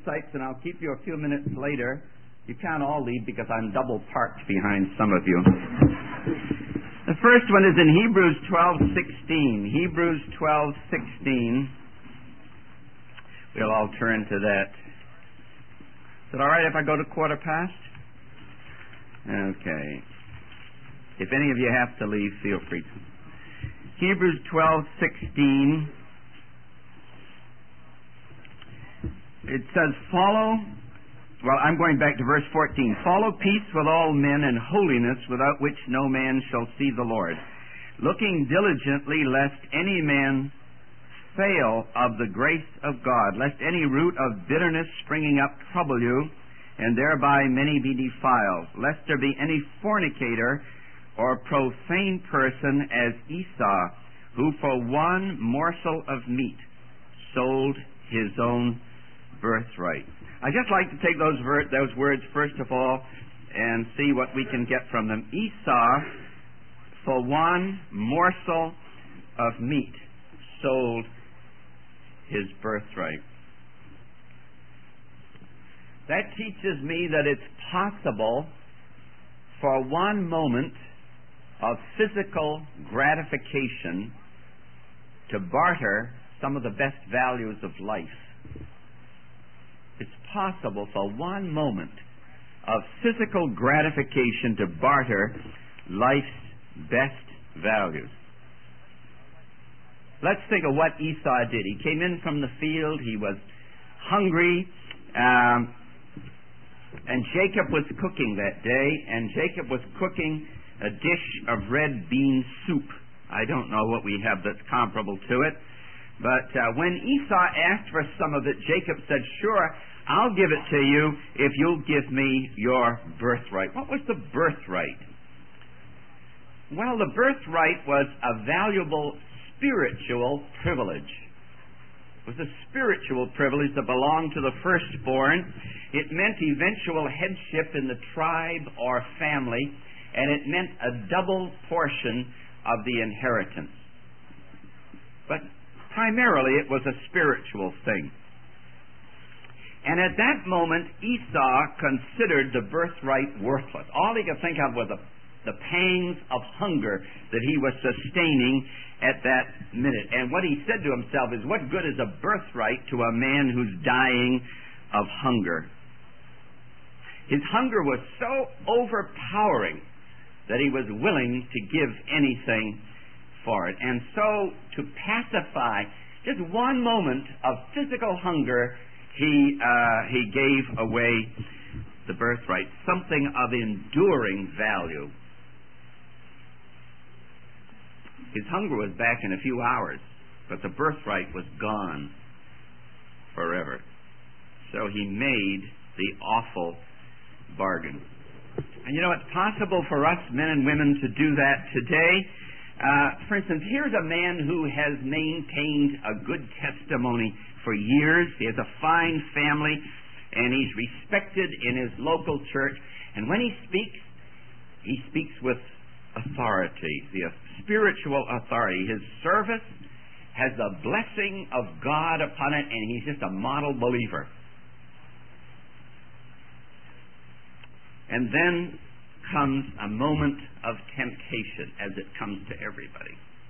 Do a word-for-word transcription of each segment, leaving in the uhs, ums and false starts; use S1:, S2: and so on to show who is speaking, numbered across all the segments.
S1: sites, and I'll keep you a few minutes later. You can't all leave because I'm double parked behind some of you. The first one is in Hebrews twelve sixteen. Hebrews twelve sixteen. We'll all turn to that. Is it all right if I go to quarter past? Okay. If any of you have to leave, feel free to. Hebrews twelve sixteen. It says, follow, well, I'm going back to verse fourteen. Follow peace with all men and holiness, without which no man shall see the Lord. Looking diligently, lest any man fail of the grace of God, lest any root of bitterness springing up trouble you, and thereby many be defiled, lest there be any fornicator or profane person as Esau, who for one morsel of meat sold his own birthright. I just like to take those ver- those words first of all and see what we can get from them. Esau, for one morsel of meat, sold his birthright. That teaches me that it's possible for one moment of physical gratification to barter some of the best values of life. It's possible for one moment of physical gratification to barter life's best values. Let's think of what Esau did. He came in from the field. He was hungry. Um, and Jacob was cooking that day. And Jacob was cooking a dish of red bean soup. I don't know what we have that's comparable to it. But uh, when Esau asked for some of it, Jacob said, sure, I'll give it to you if you'll give me your birthright. What was the birthright? Well, the birthright was a valuable spiritual privilege. It was a spiritual privilege that belonged to the firstborn. It meant eventual headship in the tribe or family, and it meant a double portion of the inheritance. But primarily it was a spiritual thing. And at that moment, Esau considered the birthright worthless. All he could think of was the, the pangs of hunger that he was sustaining at that minute. And what he said to himself is, what good is a birthright to a man who's dying of hunger? His hunger was so overpowering that he was willing to give anything for it. And so, to pacify just one moment of physical hunger, he uh, he gave away the birthright, something of enduring value. His hunger was back in a few hours, but the birthright was gone forever. So he made the awful bargain. And you know, it's possible for us men and women to do that today. Uh, for instance, here's a man who has maintained a good testimony for years. He has a fine family, and he's respected in his local church. And when he speaks, he speaks with authority, the spiritual authority. His service has the blessing of God upon it, and he's just a model believer. And then comes a moment of temptation, as it comes to everybody.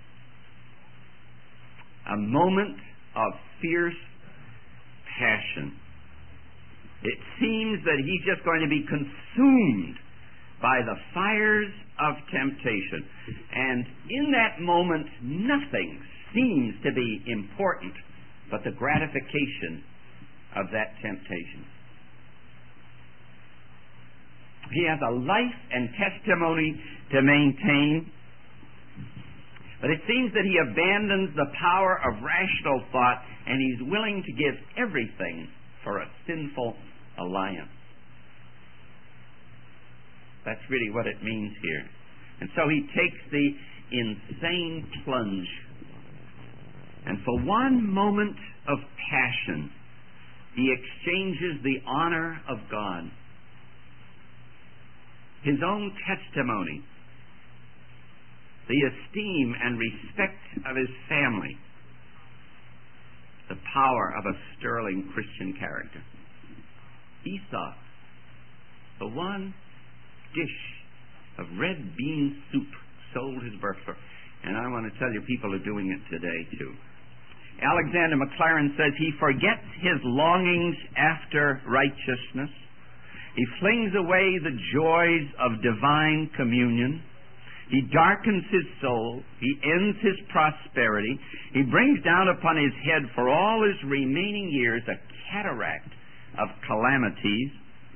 S1: A moment of fierce passion. It seems that he's just going to be consumed by the fires of temptation. And in that moment, nothing seems to be important but the gratification of that temptation. He has a life and testimony to maintain, but it seems that he abandons the power of rational thought, and he's willing to give everything for a sinful alliance. That's really what it means here. And so he takes the insane plunge, and for one moment of passion, he exchanges the honor of God, his own testimony, the esteem and respect of his family, the power of a sterling Christian character. Esau for one dish of red bean soup sold his birthright. And I want to tell you, people are doing it today too. Alexander Maclaren says he forgets his longings after righteousness. He flings away the joys of divine communion. He darkens his soul. He ends his prosperity. He brings down upon his head for all his remaining years a cataract of calamities.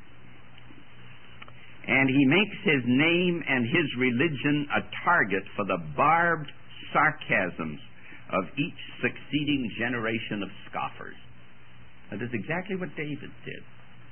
S1: And he makes his name and his religion a target for the barbed sarcasms of each succeeding generation of scoffers. That is exactly what David did.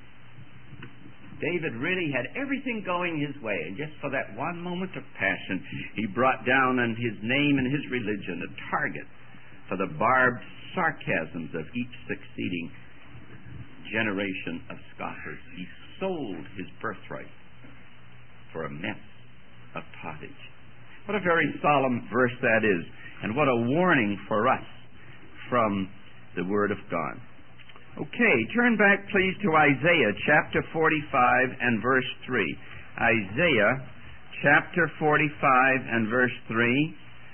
S1: David really had everything going his way, and just for that one moment of passion, he brought down on his name and his religion a target for the barbed sarcasms of each succeeding generation of scoffers. He sold his birthright for a mess of pottage. What a very solemn verse that is, and what a warning for us from the Word of God. Okay, turn back please to Isaiah chapter forty-five and verse three. Isaiah chapter forty-five and verse three.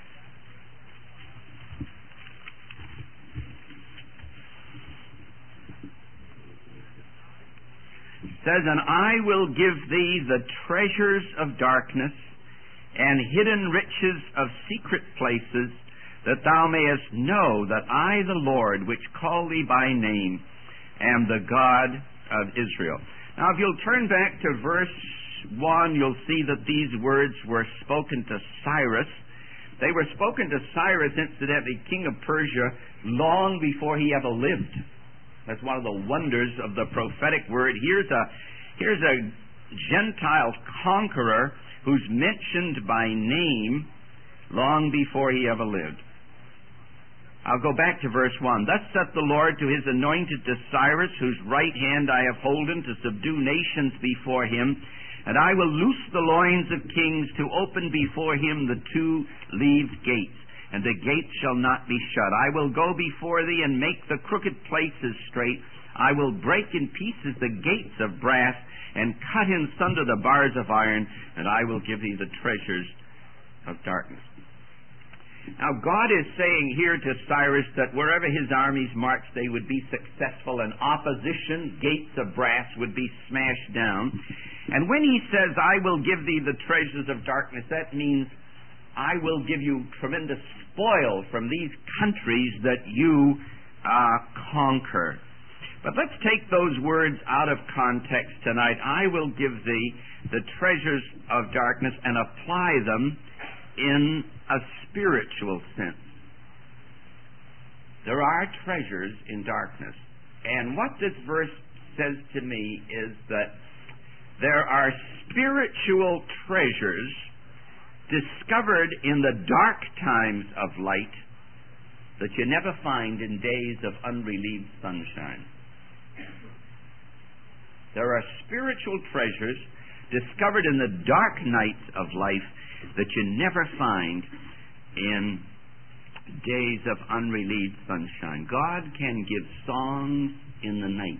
S1: It says, "And I will give thee the treasures of darkness and hidden riches of secret places, that thou mayest know that I, the Lord, which call thee by name, am the God of Israel." Now, if you'll turn back to verse one, you'll see that these words were spoken to Cyrus. They were spoken to Cyrus, incidentally, king of Persia, long before he ever lived. That's one of the wonders of the prophetic word. Here's a, here's a Gentile conqueror who's mentioned by name long before he ever lived. I'll go back to verse one. "Thus saith the Lord to his anointed, to Cyrus, whose right hand I have holden, to subdue nations before him. And I will loose the loins of kings, to open before him the two-leaved gates. And the gates shall not be shut. I will go before thee, and make the crooked places straight. I will break in pieces the gates of brass, and cut in sunder the bars of iron. And I will give thee the treasures of darkness." Now, God is saying here to Cyrus that wherever his armies marched, they would be successful, and opposition, gates of brass, would be smashed down. And when he says, "I will give thee the treasures of darkness," that means I will give you tremendous spoil from these countries that you uh, conquer. But let's take those words out of context tonight. "I will give thee the treasures of darkness," and apply them in a spiritual sense. There are treasures in darkness. And what this verse says to me is that there are spiritual treasures discovered in the dark times of light that you never find in days of unrelieved sunshine. There are spiritual treasures discovered in the dark nights of life that you never find in days of unrelieved sunshine. God can give songs in the night.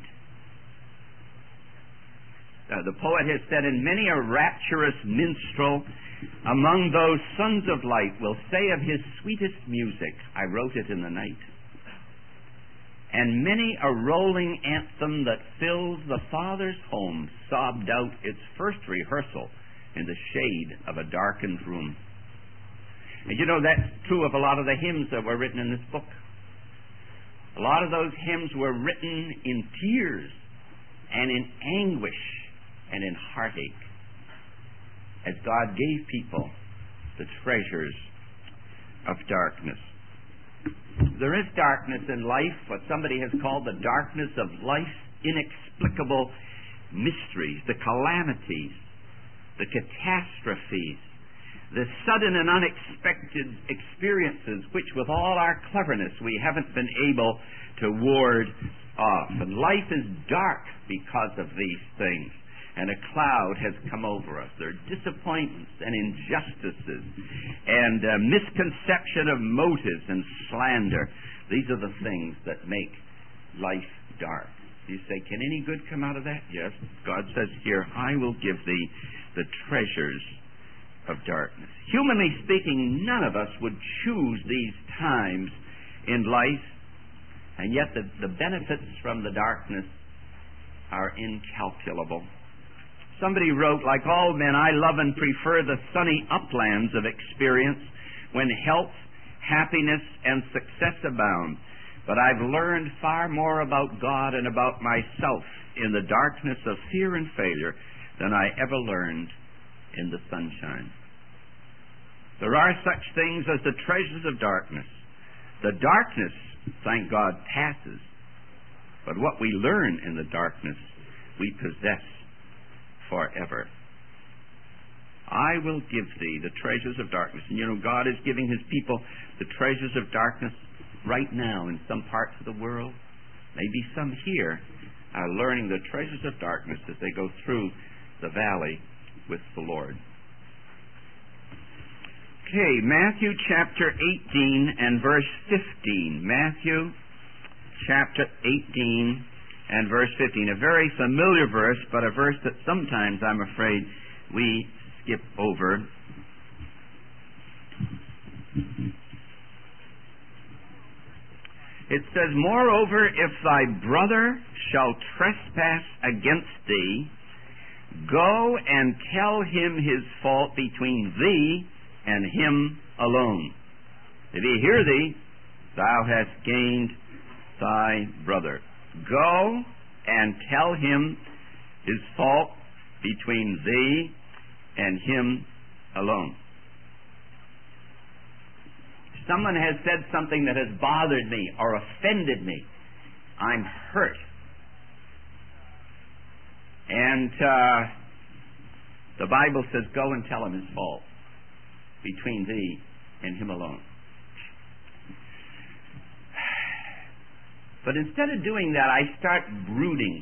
S1: Uh, the poet has said, "And many a rapturous minstrel among those sons of light will say of his sweetest music, I wrote it in the night. And many a rolling anthem that fills the Father's home sobbed out its first rehearsal in the shade of a darkened room." And you know, that's true of a lot of the hymns that were written in this book. A lot of those hymns were written in tears and in anguish and in heartache, as God gave people the treasures of darkness. There is darkness in life, what somebody has called the darkness of life's inexplicable mysteries, the calamities, the catastrophes, the sudden and unexpected experiences which, with all our cleverness, we haven't been able to ward off. And life is dark because of these things, and a cloud has come over us. There are disappointments and injustices and uh, misconception of motives and slander. These are the things that make life dark. You say, can any good come out of that? Yes. God says here, I will give thee the treasures of darkness. Humanly speaking, none of us would choose these times in life, and yet the, the benefits from the darkness are incalculable. Somebody wrote, like all men, I love and prefer the sunny uplands of experience when health, happiness, and success abound. But I've learned far more about God and about myself in the darkness of fear and failure than I ever learned in the sunshine. There are such things as the treasures of darkness. The darkness, thank God, passes. But what we learn in the darkness, we possess forever. I will give thee the treasures of darkness. And you know, God is giving His people the treasures of darkness right now in some parts of the world. Maybe some here are learning the treasures of darkness as they go through the valley with the Lord. Okay, Matthew chapter eighteen and verse fifteen. Matthew chapter eighteen and verse fifteen. A very familiar verse, but a verse that sometimes, I'm afraid, we skip over. It says, moreover, if thy brother shall trespass against thee, go and tell him his fault between thee and him alone. If he hear thee, thou hast gained thy brother. Go and tell him his fault between thee and him alone. Someone has said something that has bothered me or offended me. I'm hurt. And uh, the Bible says, go and tell him his fault between thee and him alone. But instead of doing that, I start brooding.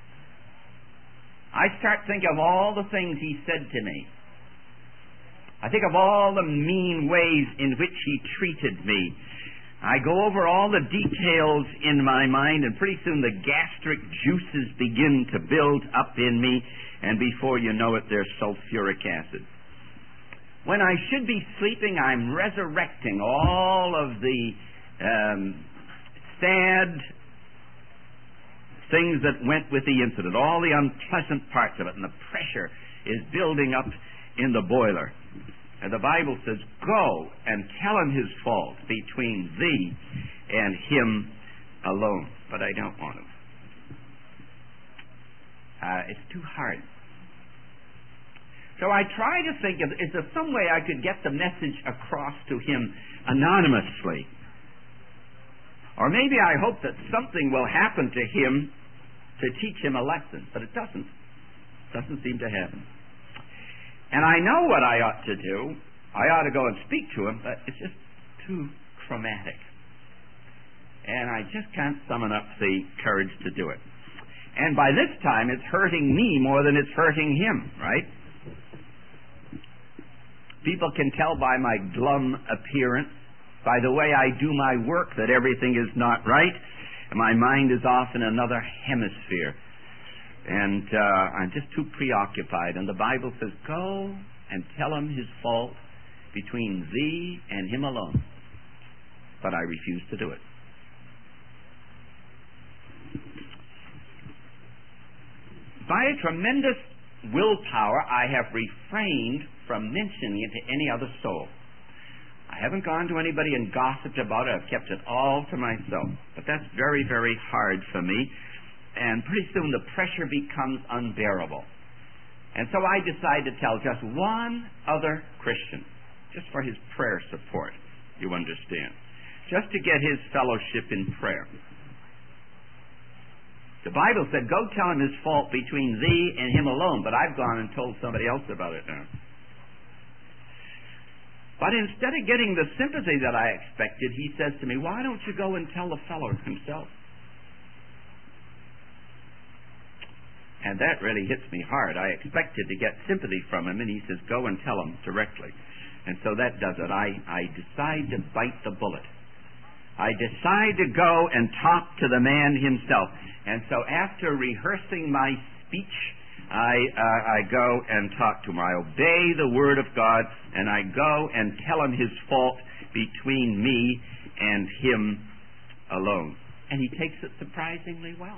S1: I start thinking of all the things he said to me. I think of all the mean ways in which he treated me. I go over all the details in my mind, and pretty soon the gastric juices begin to build up in me, and before you know it, there's sulfuric acid. When I should be sleeping, I'm resurrecting all of the um, sad things that went with the incident, all the unpleasant parts of it, and the pressure is building up in the boiler. And the Bible says, go and tell him his fault between thee and him alone. But I don't want to. Uh, it's too hard. So I try to think of, is there some way I could get the message across to him anonymously? Or maybe I hope that something will happen to him to teach him a lesson. But it doesn't. It doesn't seem to happen. And I know what I ought to do. I ought to go and speak to him, but it's just too traumatic. And I just can't summon up the courage to do it. And by this time, it's hurting me more than it's hurting him, right? People can tell by my glum appearance, by the way I do my work, that everything is not right. And my mind is off in another hemisphere. And uh, I'm just too preoccupied. And the Bible says, go and tell him his fault between thee and him alone. But I refuse to do it. By a tremendous willpower, I have refrained from mentioning it to any other soul. I haven't gone to anybody and gossiped about it. I've kept it all to myself. But that's very, very hard for me. And pretty soon the pressure becomes unbearable. And so I decide to tell just one other Christian, just for his prayer support, you understand, just to get his fellowship in prayer. The Bible said, go tell him his fault between thee and him alone, but I've gone and told somebody else about it now. But instead of getting the sympathy that I expected, he says to me, why don't you go and tell the fellow himself? And that really hits me hard. I expected to get sympathy from him, and he says, go and tell him directly. And so that does it. I, I decide to bite the bullet. I decide to go and talk to the man himself. And so after rehearsing my speech, I, uh, I go and talk to him. I obey the Word of God, and I go and tell him his fault between me and him alone. And he takes it surprisingly well.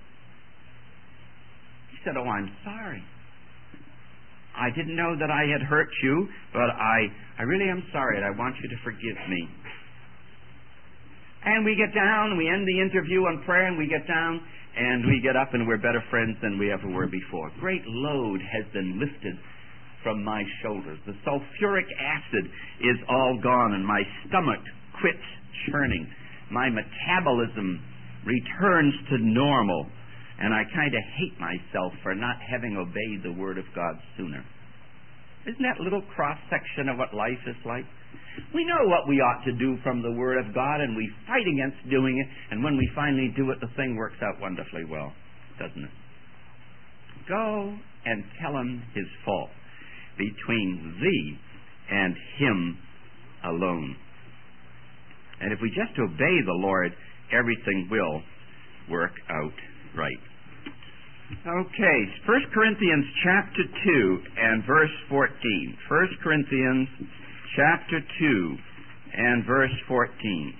S1: He said, "Oh, I'm sorry. I didn't know that I had hurt you, but I, I really am sorry, and I want you to forgive me." And we get down, we end the interview on prayer, and we get down, and we get up, and we're better friends than we ever were before. Great load has been lifted from my shoulders. The sulfuric acid is all gone, and my stomach quits churning. My metabolism returns to normal, and I kind of hate myself for not having obeyed the Word of God sooner. Isn't that a little cross-section of what life is like? We know what we ought to do from the Word of God, and we fight against doing it, and when we finally do it, the thing works out wonderfully well, doesn't it? Go and tell him his fault between thee and him alone. And if we just obey the Lord, everything will work out right. Okay, First Corinthians chapter two and verse fourteen. First Corinthians chapter two and verse fourteen.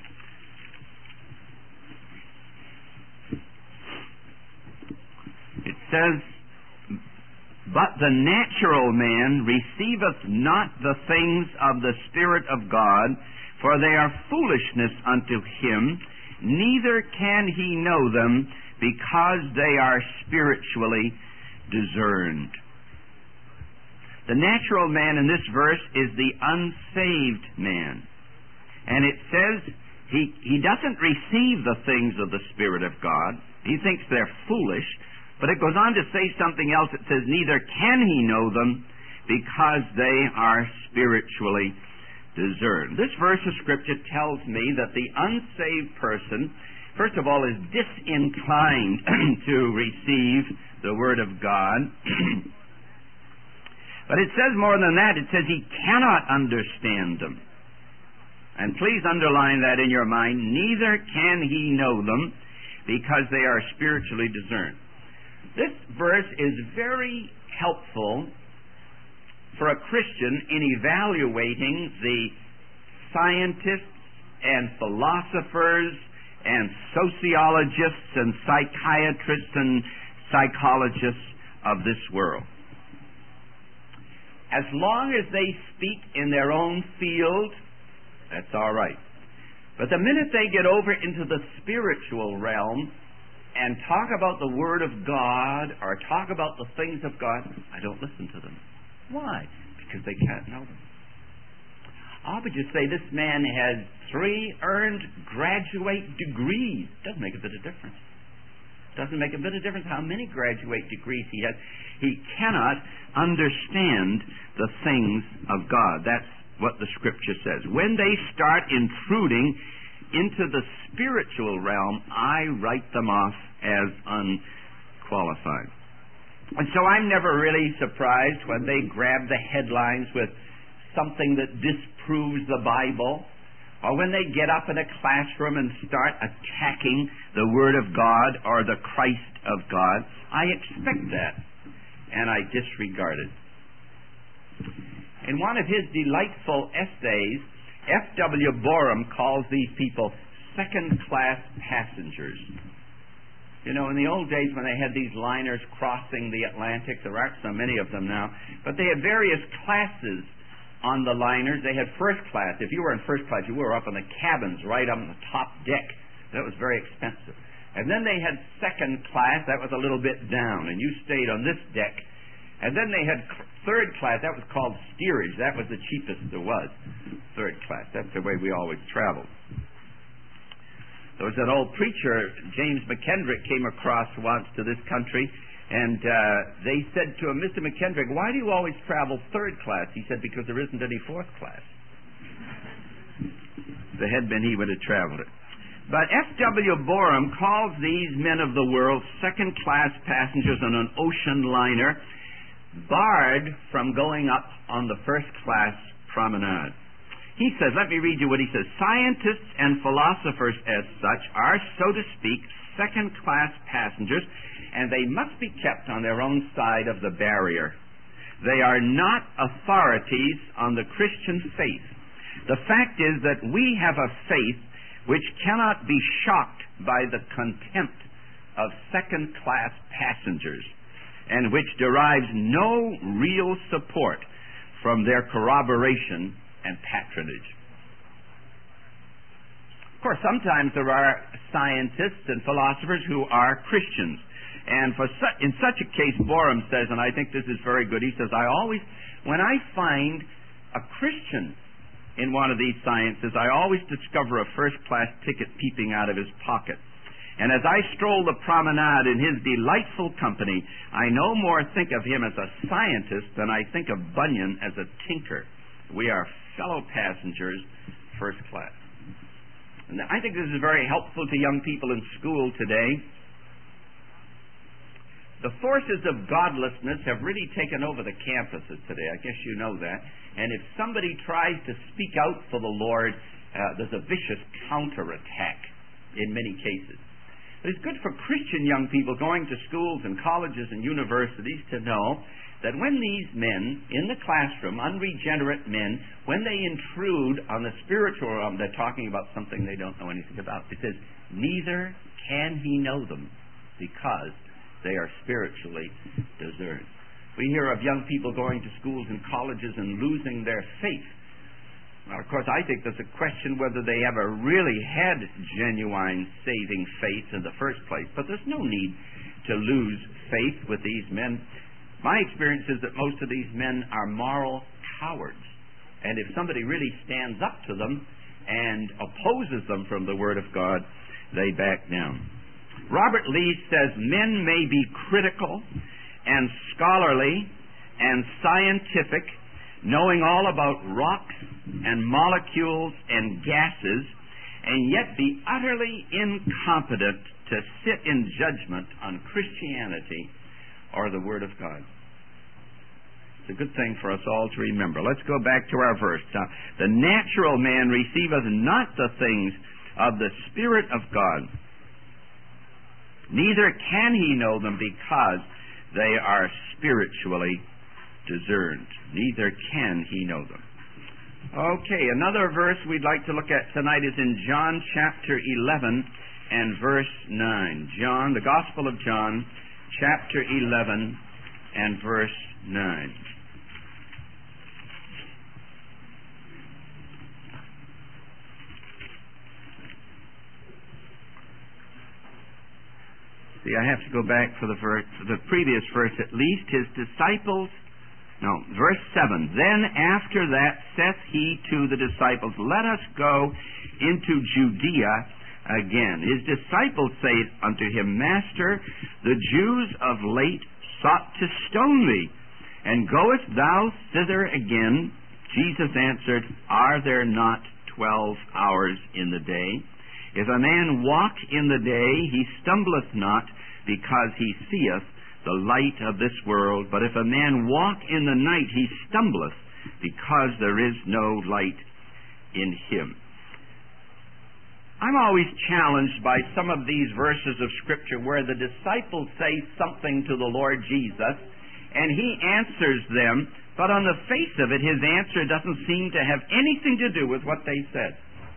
S1: It says, "But the natural man receiveth not the things of the Spirit of God, for they are foolishness unto him, neither can he know them, because they are spiritually discerned." The natural man in this verse is the unsaved man. And it says he, he doesn't receive the things of the Spirit of God. He thinks they're foolish. But it goes on to say something else. It says, neither can he know them, because they are spiritually discerned. This verse of Scripture tells me that the unsaved person, first of all, is disinclined to receive the Word of God. But it says more than that. It says he cannot understand them. And please underline that in your mind. Neither can he know them, because they are spiritually discerned. This verse is very helpful for a Christian in evaluating the scientists and philosophers and sociologists and psychiatrists and psychologists of this world. As long as they speak in their own field, that's all right. But the minute they get over into the spiritual realm and talk about the Word of God or talk about the things of God, I don't listen to them. Why? Because they can't know them. I would just say this man has three earned graduate degrees. Doesn't make a bit of difference. Doesn't make a bit of difference how many graduate degrees he has. He cannot understand the things of God. That's what the Scripture says. When they start intruding into the spiritual realm, I write them off as unqualified. And so I'm never really surprised when they grab the headlines with something that disproves the Bible, or when they get up in a classroom and start attacking the Word of God or the Christ of God. I expect that, and I disregard it. In one of his delightful essays, F W Borum calls these people second-class passengers. You know, in the old days when they had these liners crossing the Atlantic, there aren't so many of them now, but they had various classes on the liners. They had first class. If you were in first class, you were up in the cabins, right on the top deck. That was very expensive. And then they had second class. That was a little bit down, and you stayed on this deck. And then they had third class. That was called steerage. That was the cheapest there was, third class. That's the way we always traveled. There was an old preacher, James McKendrick, came across once to this country, and uh, they said to him, Mister McKendrick, why do you always travel third class? He said, because there isn't any fourth class. If there had been, he would have traveled it. But F W Borum calls these men of the world second-class passengers on an ocean liner, barred from going up on the first-class promenade. He says, let me read you what he says. Scientists and philosophers as such are, so to speak, second-class passengers, and they must be kept on their own side of the barrier. They are not authorities on the Christian faith. The fact is that we have a faith which cannot be shocked by the contempt of second-class passengers, and which derives no real support from their corroboration and patronage. Of course, sometimes there are scientists and philosophers who are Christians. And for su- in such a case, Borum says, and I think this is very good, he says, I always, when I find a Christian in one of these sciences, I always discover a first-class ticket peeping out of his pocket. And as I stroll the promenade in his delightful company, I no more think of him as a scientist than I think of Bunyan as a tinker. We are fellow passengers, first class. And I think this is very helpful to young people in school today. The forces of godlessness have really taken over the campuses today. I guess you know that. And if somebody tries to speak out for the Lord, uh, there's a vicious counterattack in many cases. But it's good for Christian young people going to schools and colleges and universities to know that when these men in the classroom, unregenerate men, when they intrude on the spiritual realm, they're talking about something they don't know anything about. It says, neither can he know them because they are spiritually discerned. We hear of young people going to schools and colleges and losing their faith. Now, of course, I think there's a question whether they ever really had genuine saving faith in the first place. But there's no need to lose faith with these men. My experience is that most of these men are moral cowards. And if somebody really stands up to them and opposes them from the Word of God, they back down. Robert Lee says men may be critical and scholarly and scientific, knowing all about rocks and molecules and gases, and yet be utterly incompetent to sit in judgment on Christianity or the Word of God. It's a good thing for us all to remember. Let's go back to our verse. Now, the natural man receiveth not the things of the Spirit of God, neither can he know them because they are spiritually discerned. Neither can he know them. Okay, another verse we'd like to look at tonight is in John chapter eleven and verse nine. John, the Gospel of John, chapter eleven and verse nine. See, I have to go back for the verse, for the previous verse at least. His disciples, no, verse seven. Then after that saith he to the disciples, let us go into Judea again. His disciples say unto him, Master, the Jews of late sought to stone thee, and goest thou thither again? Jesus answered, Are there not twelve hours in the day? If a man walk in the day, he stumbleth not, because he seeth the light of this world. But if a man walk in the night, he stumbleth, because there is no light in him. I'm always challenged by some of these verses of Scripture where the disciples say something to the Lord Jesus, and he answers them, but on the face of it, his answer doesn't seem to have anything to do with what they said.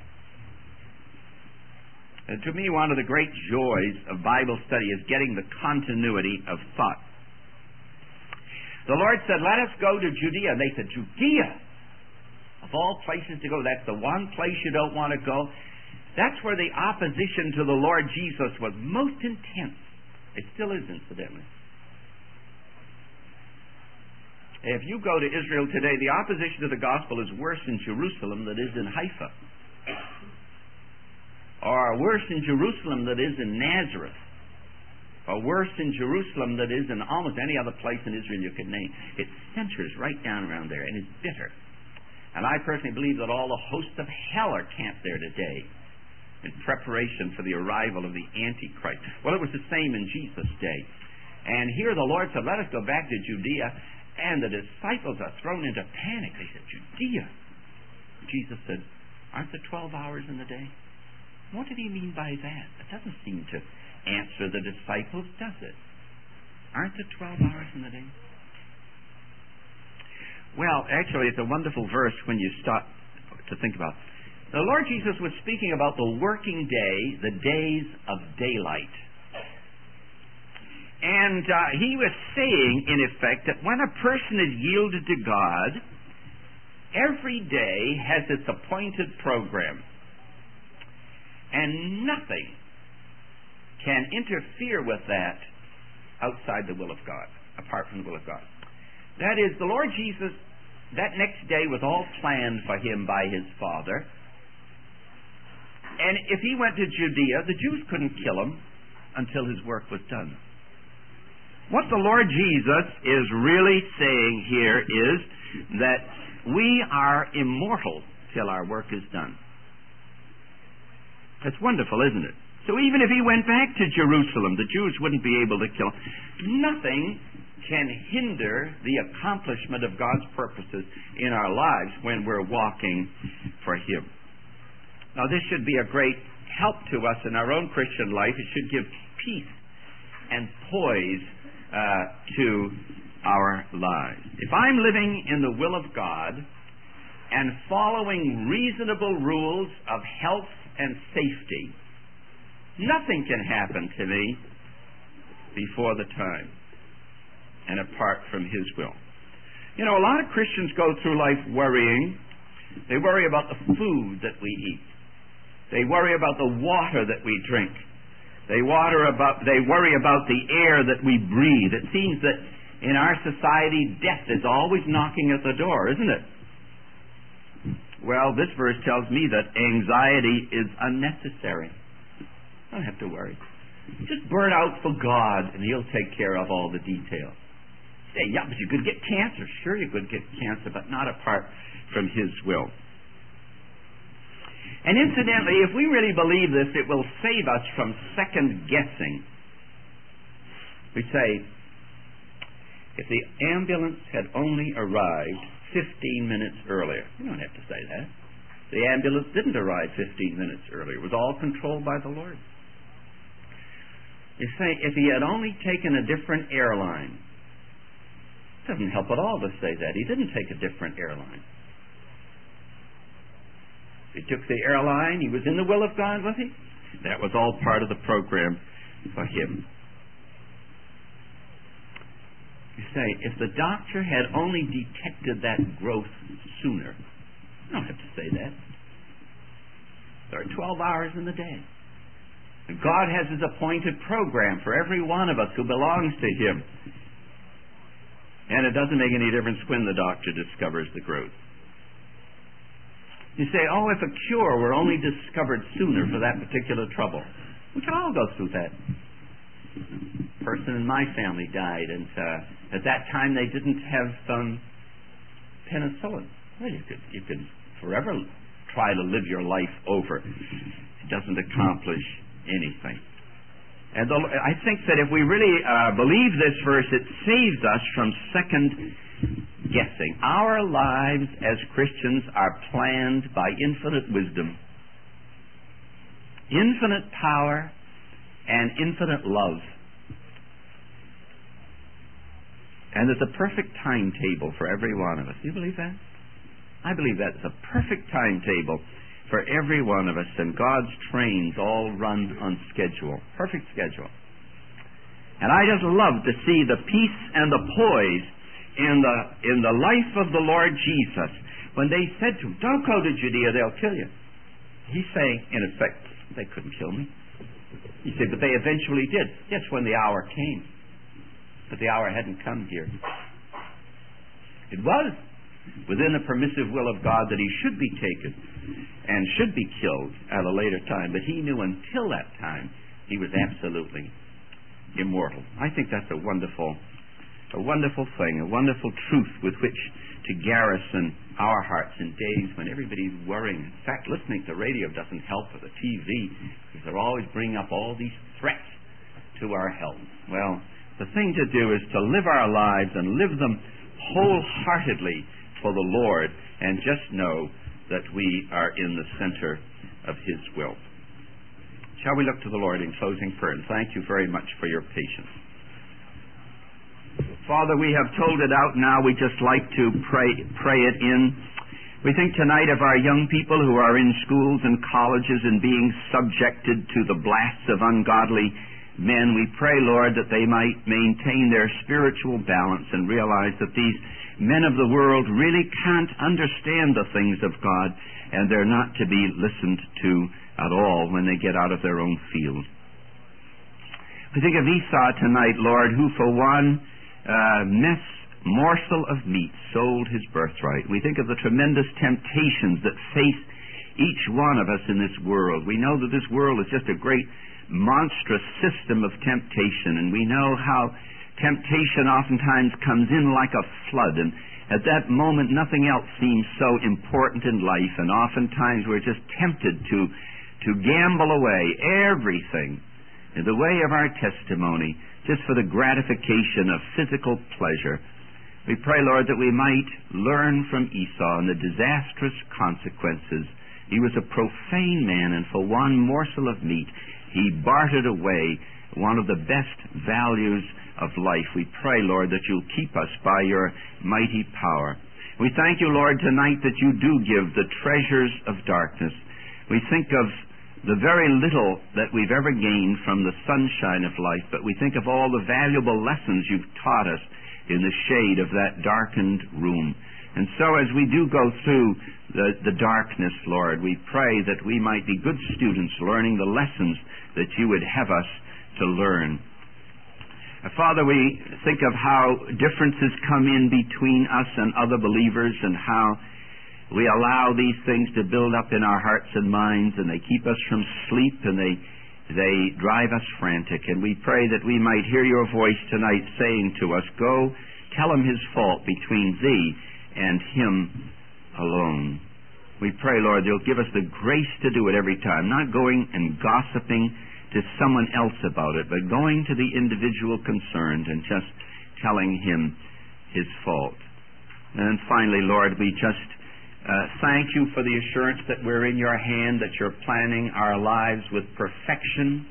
S1: And to me, one of the great joys of Bible study is getting the continuity of thought. The Lord said, let us go to Judea. And they said, Judea? Of all places to go, that's the one place you don't want to go. That's where the opposition to the Lord Jesus was most intense. It still is, incidentally. If you go to Israel today, the opposition to the gospel is worse in Jerusalem than it is in Haifa. Or worse in Jerusalem than it is in Nazareth. Or worse in Jerusalem than it is in almost any other place in Israel you could name. It centers right down around there, and it's bitter. And I personally believe that all the hosts of hell are camped there today in preparation for the arrival of the Antichrist. Well, it was the same in Jesus' day. And here the Lord said, let us go back to Judea. And the disciples are thrown into panic. They said, Judea? Jesus said, aren't there twelve hours in the day? What did he mean by that? It doesn't seem to answer the disciples, does it? Aren't there twelve hours in the day? Well, actually, it's a wonderful verse when you start to think about it. The Lord Jesus was speaking about the working day, the days of daylight. And uh, he was saying, in effect, that when a person is yielded to God, every day has its appointed program. And nothing can interfere with that outside the will of God, apart from the will of God. That is, the Lord Jesus, that next day was all planned for him by his Father. And if he went to Judea, the Jews couldn't kill him until his work was done. What the Lord Jesus is really saying here is that we are immortal till our work is done. That's wonderful, isn't it? So even if he went back to Jerusalem, the Jews wouldn't be able to kill him. Nothing can hinder the accomplishment of God's purposes in our lives when we're walking for him. Now, this should be a great help to us in our own Christian life. It should give peace and poise uh, to our lives. If I'm living in the will of God and following reasonable rules of health and safety, nothing can happen to me before the time and apart from his will. You know, a lot of Christians go through life worrying. They worry about the food that we eat. They worry about the water that we drink. They, water about, they worry about the air that we breathe. It seems that in our society, death is always knocking at the door, isn't it? Well, this verse tells me that anxiety is unnecessary. Don't have to worry. Just burn out for God, and he'll take care of all the details. Say, yeah, but you could get cancer. Sure, you could get cancer, but not apart from his will. And incidentally, if we really believe this, it will save us from second guessing. We say, if the ambulance had only arrived fifteen minutes earlier. You don't have to say that. The ambulance didn't arrive fifteen minutes earlier. It was all controlled by the Lord. You say, if he had only taken a different airline. It doesn't help at all to say that. He didn't take a different airline. He took the airline. He was in the will of God, was he? That was all part of the program for him. You say, if the doctor had only detected that growth sooner. You don't have to say that. There are twelve hours in the day. And God has his appointed program for every one of us who belongs to him. And it doesn't make any difference when the doctor discovers the growth. You say, oh, if a cure were only discovered sooner for that particular trouble. We can all go through that. A person in my family died, and uh, at that time they didn't have um, penicillin. Well, you could, you could forever try to live your life over. It doesn't accomplish anything. And the, I think that if we really uh, believe this verse, it saves us from second guessing. Our lives as Christians are planned by infinite wisdom, infinite power, and infinite love. And there's a perfect timetable for every one of us. Do you believe that? I believe that's a perfect timetable for every one of us, and God's trains all run on schedule. Perfect schedule. And I just love to see the peace and the poise in the in the life of the Lord Jesus. When they said to him, don't go to Judea, they'll kill you. He's saying, in effect, they couldn't kill me. He said, but they eventually did. Yes, when the hour came. But the hour hadn't come here. It was within the permissive will of God that he should be taken and should be killed at a later time. But he knew until that time he was absolutely immortal. I think that's a wonderful, a wonderful thing, a wonderful truth with which to garrison our hearts in days when everybody's worrying. In fact, listening to radio doesn't help, or the T V, because they're always bringing up all these threats to our health. Well, the thing to do is to live our lives and live them wholeheartedly for the Lord, and just know that we are in the center of His will. Shall we look to the Lord in closing prayer? And thank you very much for your patience. Father, we have told it out now. We just like to pray, pray it in. We think tonight of our young people who are in schools and colleges and being subjected to the blasts of ungodly men. We pray, Lord, that they might maintain their spiritual balance and realize that these men of the world really can't understand the things of God, and they're not to be listened to at all when they get out of their own field. We think of Esau tonight, Lord, who for one uh, mess morsel of meat sold his birthright. We think of the tremendous temptations that face each one of us in this world. We know that this world is just a great monstrous system of temptation, and we know how temptation oftentimes comes in like a flood, and at that moment nothing else seems so important in life, and oftentimes we're just tempted to to gamble away everything in the way of our testimony just for the gratification of physical pleasure. We pray, Lord, that we might learn from Esau and the disastrous consequences. He was a profane man, and for one morsel of meat he bartered away one of the best values of life. We pray, Lord, that you'll keep us by your mighty power. We thank you, Lord, tonight that you do give the treasures of darkness. We think of the very little that we've ever gained from the sunshine of life, but we think of all the valuable lessons you've taught us in the shade of that darkened room. And so as we do go through the, the darkness, Lord, we pray that we might be good students learning the lessons that you would have us to learn. Uh, Father, we think of how differences come in between us and other believers, and how we allow these things to build up in our hearts and minds, and they keep us from sleep, and they they drive us frantic. And we pray that we might hear your voice tonight saying to us, go tell him his fault between thee and him alone. We pray, Lord, you'll give us the grace to do it every time, not going and gossiping to someone else about it, but going to the individual concerned and just telling him his fault. And finally, Lord, we just uh, thank you for the assurance that we're in your hand, that you're planning our lives with perfection,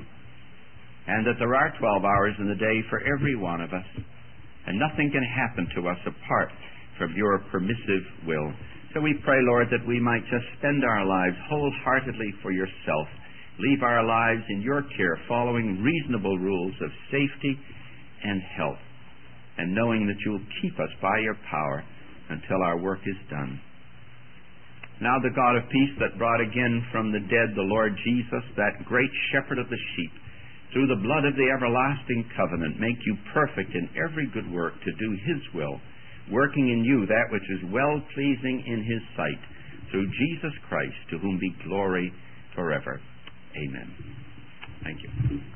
S1: and that there are twelve hours in the day for every one of us, and nothing can happen to us apart from your permissive will. So we pray, Lord, that we might just spend our lives wholeheartedly for yourself, leave our lives in your care, following reasonable rules of safety and health, and knowing that you'll keep us by your power until our work is done. Now the God of peace that brought again from the dead the Lord Jesus, that great shepherd of the sheep, through the blood of the everlasting covenant, make you perfect in every good work to do his will, working in you that which is well-pleasing in his sight, through Jesus Christ, to whom be glory forever. Amen. Thank you.